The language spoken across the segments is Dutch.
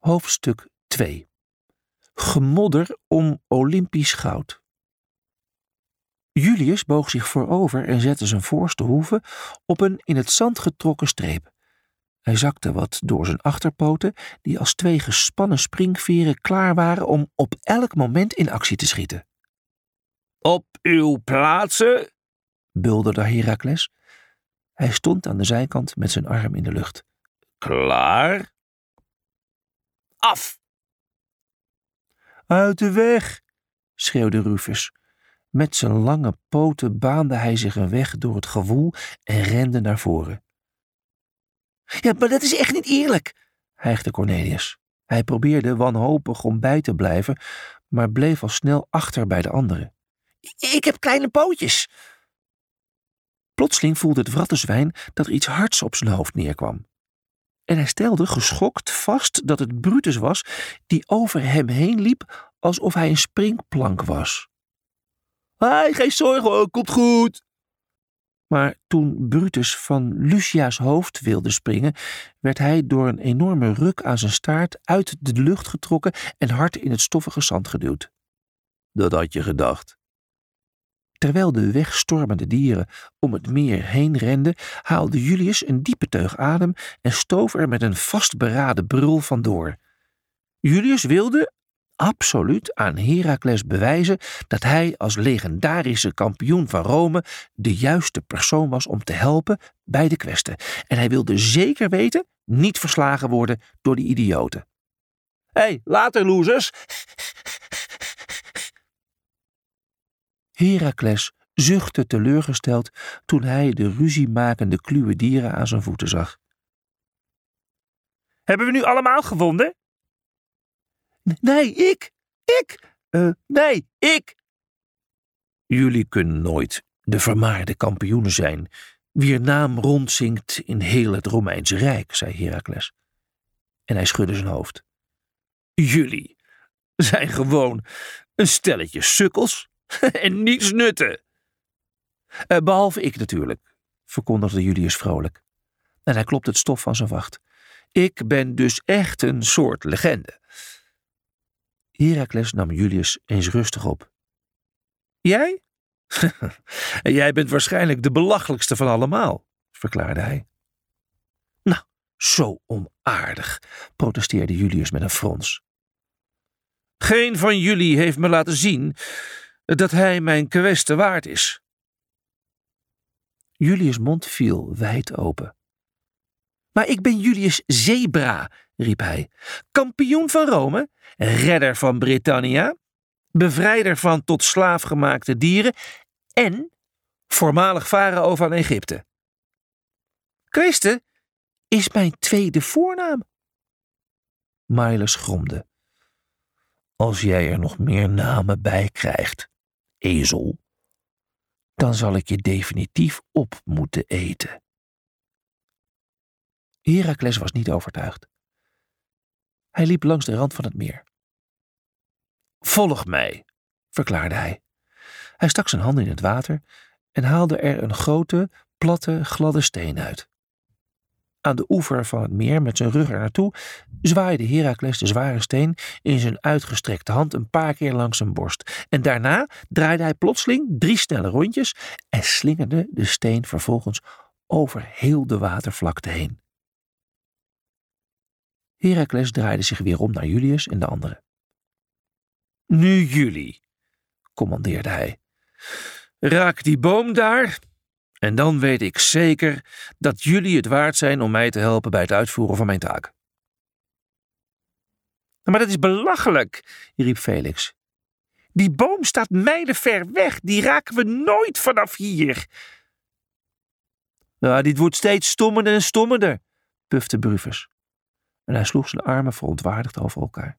Hoofdstuk 2. Gemodder om Olympisch goud. Julius boog zich voorover en zette zijn voorste hoeven op een in het zand getrokken streep. Hij zakte wat door zijn achterpoten, die als twee gespannen springveren klaar waren om op elk moment in actie te schieten. Op uw plaatsen, bulderde Herakles. Hij stond aan de zijkant met zijn arm in de lucht. Klaar. Af! Uit de weg, schreeuwde Rufus. Met zijn lange poten baande hij zich een weg door het gewoel en rende naar voren. Ja, maar dat is echt niet eerlijk, hijgde Cornelius. Hij probeerde wanhopig om bij te blijven, maar bleef al snel achter bij de anderen. Ik heb kleine pootjes. Plotseling voelde het wrattenzwijn dat er iets hards op zijn hoofd neerkwam. En hij stelde geschokt vast dat het Brutus was die over hem heen liep alsof hij een springplank was. Geen zorgen, komt goed. Maar toen Brutus van Lucia's hoofd wilde springen, werd hij door een enorme ruk aan zijn staart uit de lucht getrokken en hard in het stoffige zand geduwd. Dat had je gedacht. Terwijl de wegstormende dieren om het meer heen renden, haalde Julius een diepe teug adem en stoof er met een vastberaden brul vandoor. Julius wilde absoluut aan Herakles bewijzen dat hij als legendarische kampioen van Rome de juiste persoon was om te helpen bij de kwesten. En hij wilde zeker weten niet verslagen worden door die idioten. Later, losers! Herakles zuchtte teleurgesteld toen hij de ruziemakende kluwe dieren aan zijn voeten zag. Hebben we nu allemaal gewonnen? Nee, ik! Nee, ik! Jullie kunnen nooit de vermaarde kampioenen zijn, wier naam rondzinkt in heel het Romeinse Rijk, zei Herakles. En hij schudde zijn hoofd. Jullie zijn gewoon een stelletje sukkels en niets nutten. Behalve ik natuurlijk, verkondigde Julius vrolijk. En hij klopte het stof van zijn vacht. Ik ben dus echt een soort legende. Herakles nam Julius eens rustig op. Jij? Jij bent waarschijnlijk de belachelijkste van allemaal, verklaarde hij. Nou, zo onaardig, protesteerde Julius met een frons. Geen van jullie heeft me laten zien dat hij mijn kwesten waard is. Julius' mond viel wijd open. Maar ik ben Julius Zebra, riep hij, kampioen van Rome, redder van Britannia, bevrijder van tot slaaf gemaakte dieren en voormalig farao van Egypte. Kwesten is mijn tweede voornaam. Miles gromde. Als jij er nog meer namen bij krijgt, ezel, dan zal ik je definitief op moeten eten. Herakles was niet overtuigd. Hij liep langs de rand van het meer. Volg mij, verklaarde hij. Hij stak zijn handen in het water en haalde er een grote, platte, gladde steen uit. Aan de oever van het meer met zijn rug er naartoe zwaaide Herakles de zware steen in zijn uitgestrekte hand een paar keer langs zijn borst. En daarna draaide hij plotseling 3 snelle rondjes en slingerde de steen vervolgens over heel de watervlakte heen. Herakles draaide zich weer om naar Julius en de anderen. Nu jullie, commandeerde hij. Raak die boom daar en dan weet ik zeker dat jullie het waard zijn om mij te helpen bij het uitvoeren van mijn taak. Maar dat is belachelijk, riep Felix. Die boom staat mijlenver weg, die raken we nooit vanaf hier. Nou, dit wordt steeds stommender en stommender, pufte Rufus. En hij sloeg zijn armen verontwaardigd over elkaar.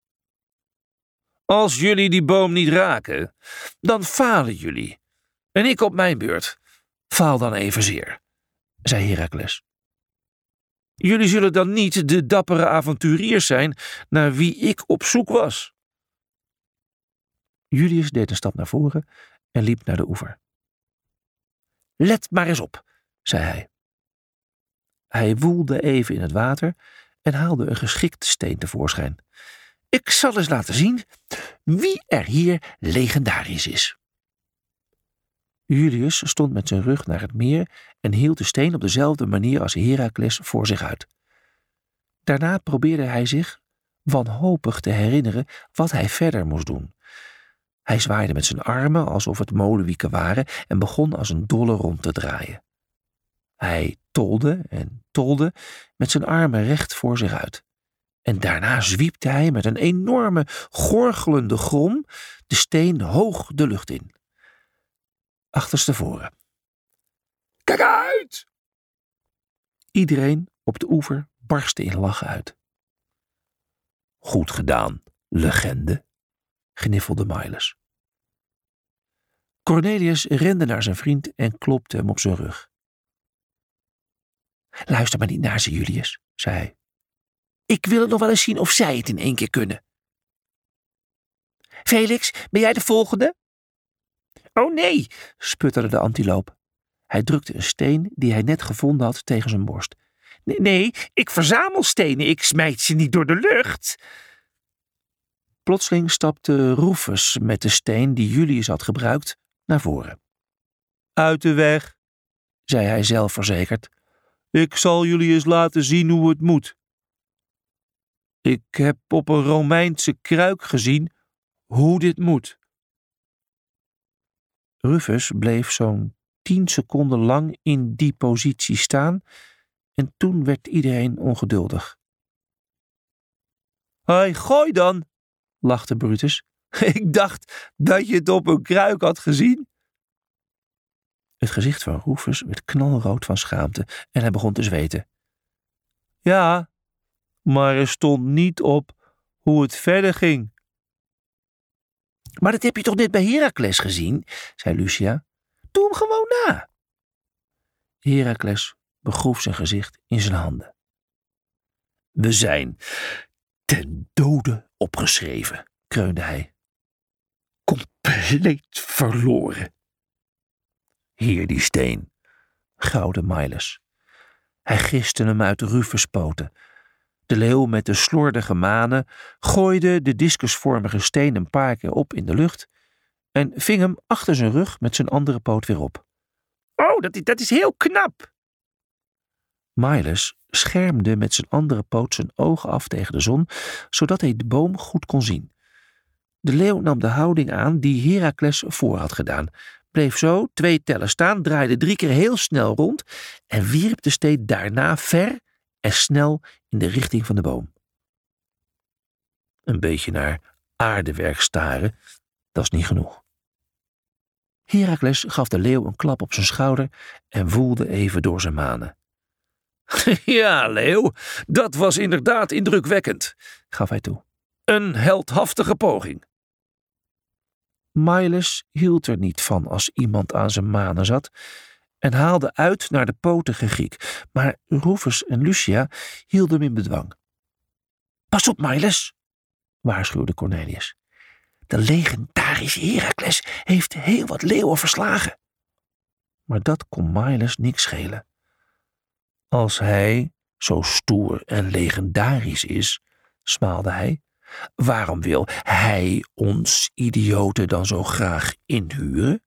Als jullie die boom niet raken, dan falen jullie. En ik op mijn beurt faal dan evenzeer, zei Herakles. Jullie zullen dan niet de dappere avonturiers zijn naar wie ik op zoek was. Julius deed een stap naar voren en liep naar de oever. Let maar eens op, zei hij. Hij woelde even in het water en haalde een geschikte steen tevoorschijn. Ik zal eens laten zien wie er hier legendarisch is. Julius stond met zijn rug naar het meer en hield de steen op dezelfde manier als Heracles voor zich uit. Daarna probeerde hij zich wanhopig te herinneren wat hij verder moest doen. Hij zwaaide met zijn armen alsof het molenwieken waren en begon als een dolle rond te draaien. Hij tolde en tolde met zijn armen recht voor zich uit. En daarna zwiepte hij met een enorme, gorgelende grom de steen hoog de lucht in. Achterstevoren. Kijk uit! Iedereen op de oever barstte in lachen uit. Goed gedaan, legende, gniffelde Miles. Cornelius rende naar zijn vriend en klopte hem op zijn rug. Luister maar niet naar ze, Julius, zei hij. Ik wil het nog wel eens zien of zij het in 1 keer kunnen. Felix, ben jij de volgende? Oh nee, sputterde de antiloop. Hij drukte een steen die hij net gevonden had tegen zijn borst. Nee, ik verzamel stenen, ik smijt ze niet door de lucht. Plotseling stapte Rufus met de steen die Julius had gebruikt naar voren. Uit de weg, zei hij zelfverzekerd. Ik zal jullie eens laten zien hoe het moet. Ik heb op een Romeinse kruik gezien hoe dit moet. Rufus bleef zo'n 10 seconden lang in die positie staan en toen werd iedereen ongeduldig. Hé, gooi dan, lachte Brutus. Ik dacht dat je het op een kruik had gezien. Het gezicht van Rufus werd knalrood van schaamte en hij begon te zweten. Ja, maar er stond niet op hoe het verder ging. Maar dat heb je toch net bij Heracles gezien, zei Lucia. Doe hem gewoon na. Heracles begroef zijn gezicht in zijn handen. We zijn ten dode opgeschreven, kreunde hij. Compleet verloren. Hier die steen, grauwde Miles. Hij giste hem uit Rufus' poten. De leeuw met de slordige manen gooide de discusvormige steen een paar keer op in de lucht en ving hem achter zijn rug met zijn andere poot weer op. Oh, dat is heel knap! Miles schermde met zijn andere poot zijn ogen af tegen de zon, zodat hij de boom goed kon zien. De leeuw nam de houding aan die Heracles voor had gedaan, bleef zo 2 tellen staan, draaide 3 keer heel snel rond en wierp de steen daarna ver en snel in de richting van de boom. Een beetje naar aardewerk staren, dat is niet genoeg. Heracles gaf de leeuw een klap op zijn schouder en woelde even door zijn manen. Ja, leeuw, dat was inderdaad indrukwekkend, gaf hij toe. Een heldhaftige poging. Miles hield er niet van als iemand aan zijn manen zat en haalde uit naar de potige Griek, maar Rufus en Lucia hielden hem in bedwang. Pas op, Miles, waarschuwde Cornelius. De legendarische Heracles heeft heel wat leeuwen verslagen. Maar dat kon Miles niks schelen. Als hij zo stoer en legendarisch is, smaalde hij, waarom wil hij ons idioten dan zo graag inhuren?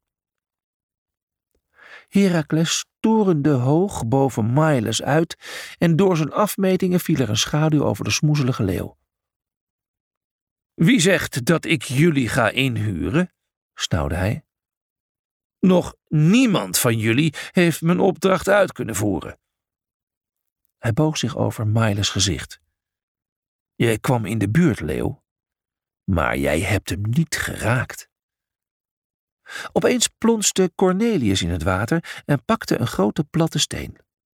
Heracles torende hoog boven Miles uit en door zijn afmetingen viel er een schaduw over de smoezelige leeuw. Wie zegt dat ik jullie ga inhuren? Snauwde hij. Nog niemand van jullie heeft mijn opdracht uit kunnen voeren. Hij boog zich over Miles' gezicht. Jij kwam in de buurt, leeuw, maar jij hebt hem niet geraakt. Opeens plonste Cornelius in het water en pakte een grote platte steen.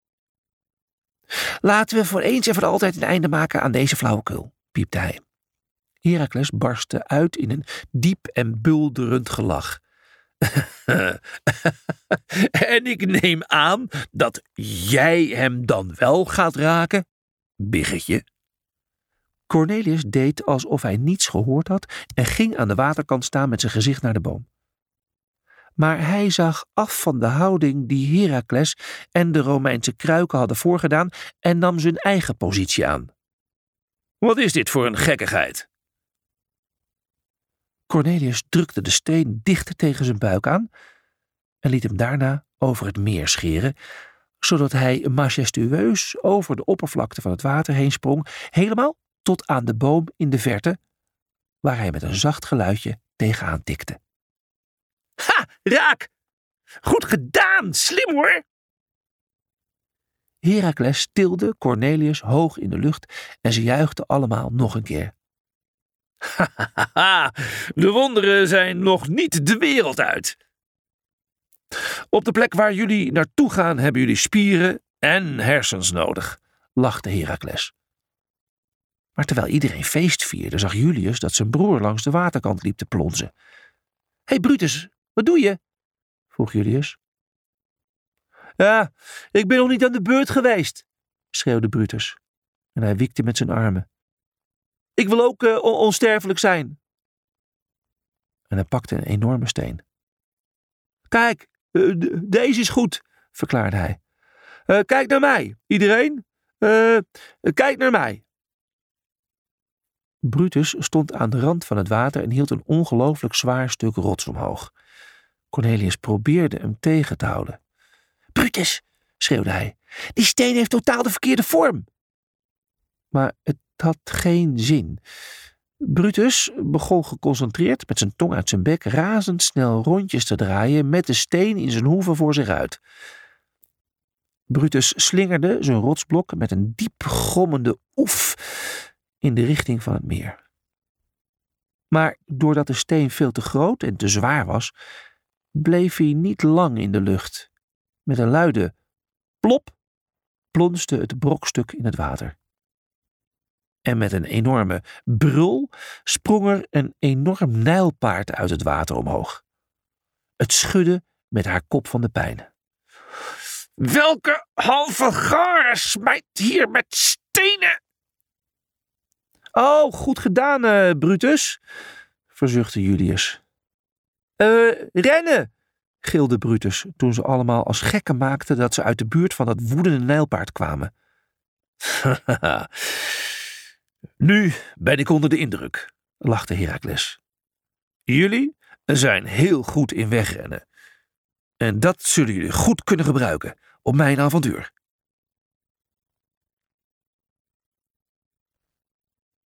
Laten we voor eens en voor altijd een einde maken aan deze flauwekul, piepte hij. Heracles barstte uit in een diep en bulderend gelach. En ik neem aan dat jij hem dan wel gaat raken, biggetje. Cornelius deed alsof hij niets gehoord had en ging aan de waterkant staan met zijn gezicht naar de boom. Maar hij zag af van de houding die Heracles en de Romeinse kruiken hadden voorgedaan en nam zijn eigen positie aan. Wat is dit voor een gekkigheid? Cornelius drukte de steen dichter tegen zijn buik aan en liet hem daarna over het meer scheren, zodat hij majestueus over de oppervlakte van het water heen sprong, helemaal tot aan de boom in de verte, waar hij met een zacht geluidje tegenaan tikte. Ha, raak! Goed gedaan, slim hoor! Heracles tilde Cornelius hoog in de lucht en ze juichten allemaal nog een keer. Hahaha, de wonderen zijn nog niet de wereld uit. Op de plek waar jullie naartoe gaan hebben jullie spieren en hersens nodig, lachte Heracles. Maar terwijl iedereen feest vierde, zag Julius dat zijn broer langs de waterkant liep te plonzen. Hé, Brutus, wat doe je? Vroeg Julius. Ja, ik ben nog niet aan de beurt geweest, schreeuwde Brutus. En hij wiekte met zijn armen. Ik wil ook onsterfelijk zijn. En hij pakte een enorme steen. Kijk, deze is goed, verklaarde hij. Kijk naar mij, iedereen. Kijk naar mij. Brutus stond aan de rand van het water en hield een ongelooflijk zwaar stuk rots omhoog. Cornelius probeerde hem tegen te houden. Brutus, schreeuwde hij, die steen heeft totaal de verkeerde vorm. Maar het had geen zin. Brutus begon geconcentreerd met zijn tong uit zijn bek razendsnel rondjes te draaien met de steen in zijn hoeven voor zich uit. Brutus slingerde zijn rotsblok met een diep grommende oef in de richting van het meer. Maar doordat de steen veel te groot en te zwaar was, bleef hij niet lang in de lucht. Met een luide plop plonsde het brokstuk in het water. En met een enorme brul sprong er een enorm nijlpaard uit het water omhoog. Het schudde met haar kop van de pijn. Welke halve garen smijt hier met stenen? Oh, goed gedaan, Brutus, verzuchtte Julius. Rennen, gilde Brutus toen ze allemaal als gekken maakten dat ze uit de buurt van dat woedende nijlpaard kwamen. Nu ben ik onder de indruk, lachte Heracles. Jullie zijn heel goed in wegrennen. En dat zullen jullie goed kunnen gebruiken op mijn avontuur.